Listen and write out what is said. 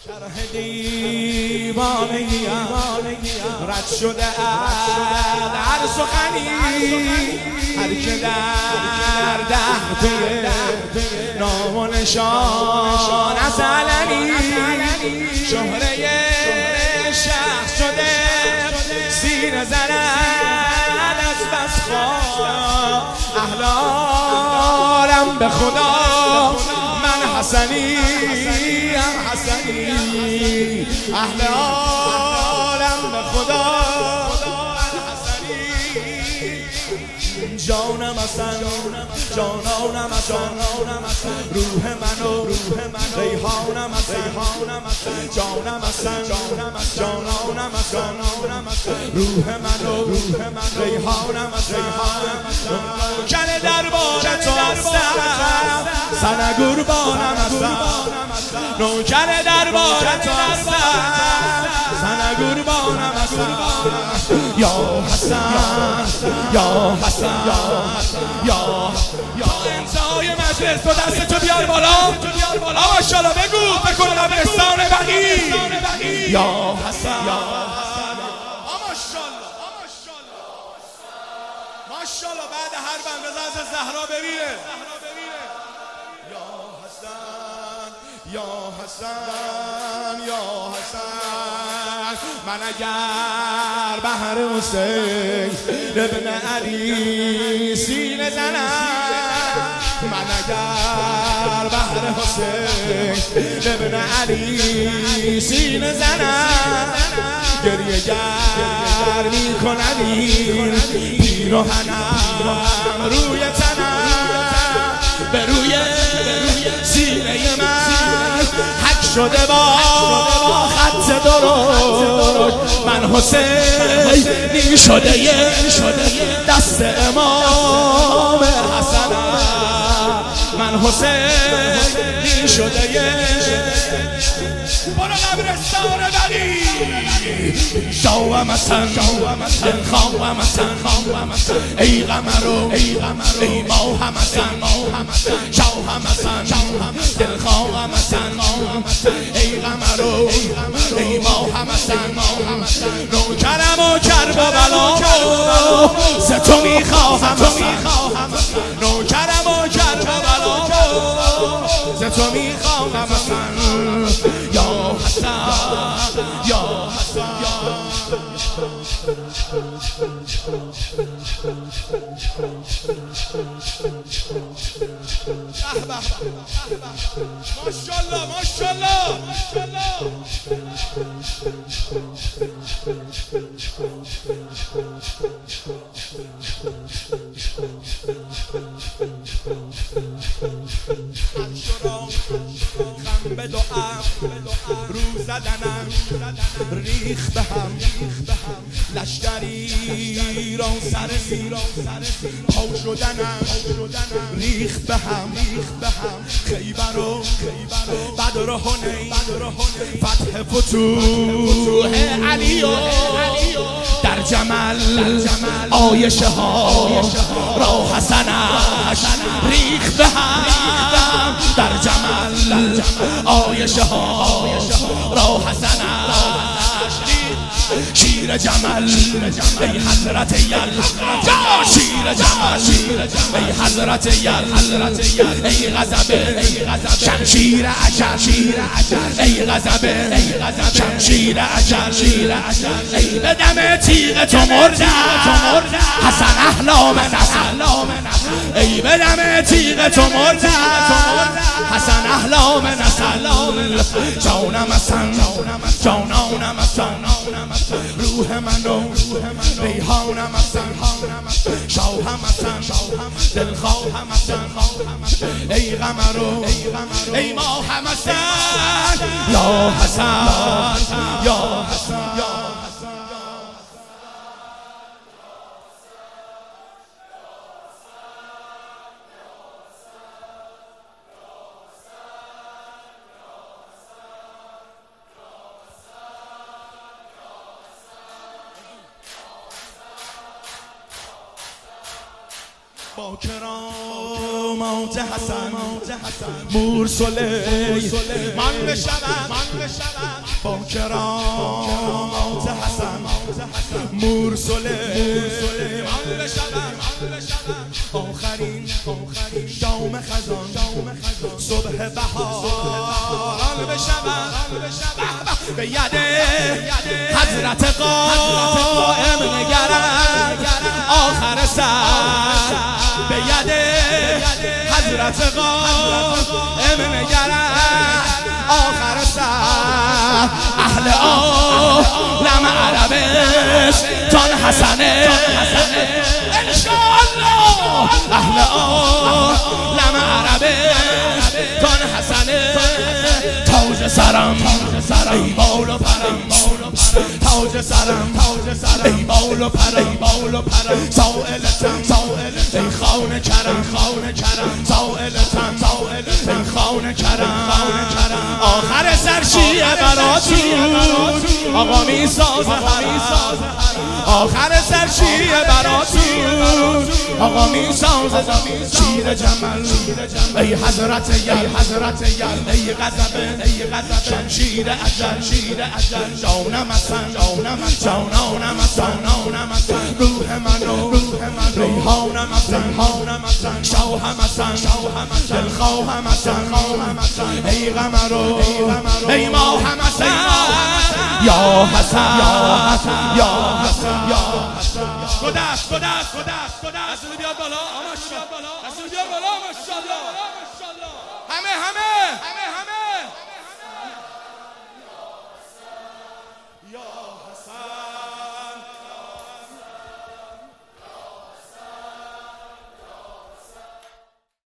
شرح دیوانگی رد شده از هر سخنی، هر که در دهته نام و نشان از علنی شهره شخص شده سینه زند از بس خواه. اهل عالم به خدا من حسنی اهل عالم به خدا جانم حسن جانانم حسن روح منو ریحانم حسن جانم حسن جانانم حسن روح منو ریحانم حسن کل دربار تو هستم سن قربانم حسن نوکر دربار تو هستم سن قربانم حسن یا حسن یا حسن یا انتهای مجلس تو دستتو بیار بالا ماشاءالله بگو بکن قبرستان بقی یا حسن ماشاءالله بعد هر بند بزرز زهرا ببینه یا حسن یا حسن یا حسن من اگر بهر حسین ابن علی سینه زنم من اگر بهر حسین ابن علی سینه زنم گریه گر می کند این پیراهنم روی تنم به روی سینه من حک شده با خط درشت من حسینی شده دست امام حسنم من حسینی شده برو قبرستان بقی شاوم حسن دلخواهم حسن ای قمرو ای ماهم حسن شاهم حسن دلخواهم حسن ای قمرو ای ماهم حسن نوکرم و کربلامو ز تو میخواهم نوکرم و کربلامو ز تو میخواهم حسن یا حسن یا حسن ماشاءالله ماشاءالله خم به دعم رو زدنم ریخ به هم لشکری را سر پا شدنم ریخ به هم خیبر و بدر و حنین فتح فتوح علی در جمل عایشه ها را حسنش ریخ به هم در جمل عایشه ها را حسنش شیر جمل ای حضرت یل شیر جمل ای حضرت یل ای غضب شمشیر اجل ای غضب شمشیر اجل ای به دم تیغ تو مردم حسن احلام نسل ای به دم تیغ تو مردم حسن احلام نسل جانم حسن جانانم حسن روح منو ریحانم حسن شاهم حسن دلخواهم حسن ای قمرو ای ماهم حسن یا حسن یا حسن با کرامات حسن مور سلیمان بشود با کرامات حسن مور سلیمان بشود آخرین شام خزان صبح بهاران بشود به ید حضرت قائم نگرد آخر سر به ید حضرت قائم نگرد آخر سر اهل عالم عربستان حسنه انشاءالله اهل عالم عربستان حسنه تاج سرم ای بال و پرم تاج سرم ای بال و پرم سائلتم ای خانه کرم سائلتم ای خانه کرم آخر سرشیه براتون آقا می سازه آخر سرشیه براتون آقا می سازه شیر جمل ای حضرت ای غضب شمشیر اجل جانم حسن روح منو ریحانم حسن شاهم حسن دلخواهم حسن ای قمرو ای ماهم حسن یا حسن خدا رسول بیاد بالا ماشاءالله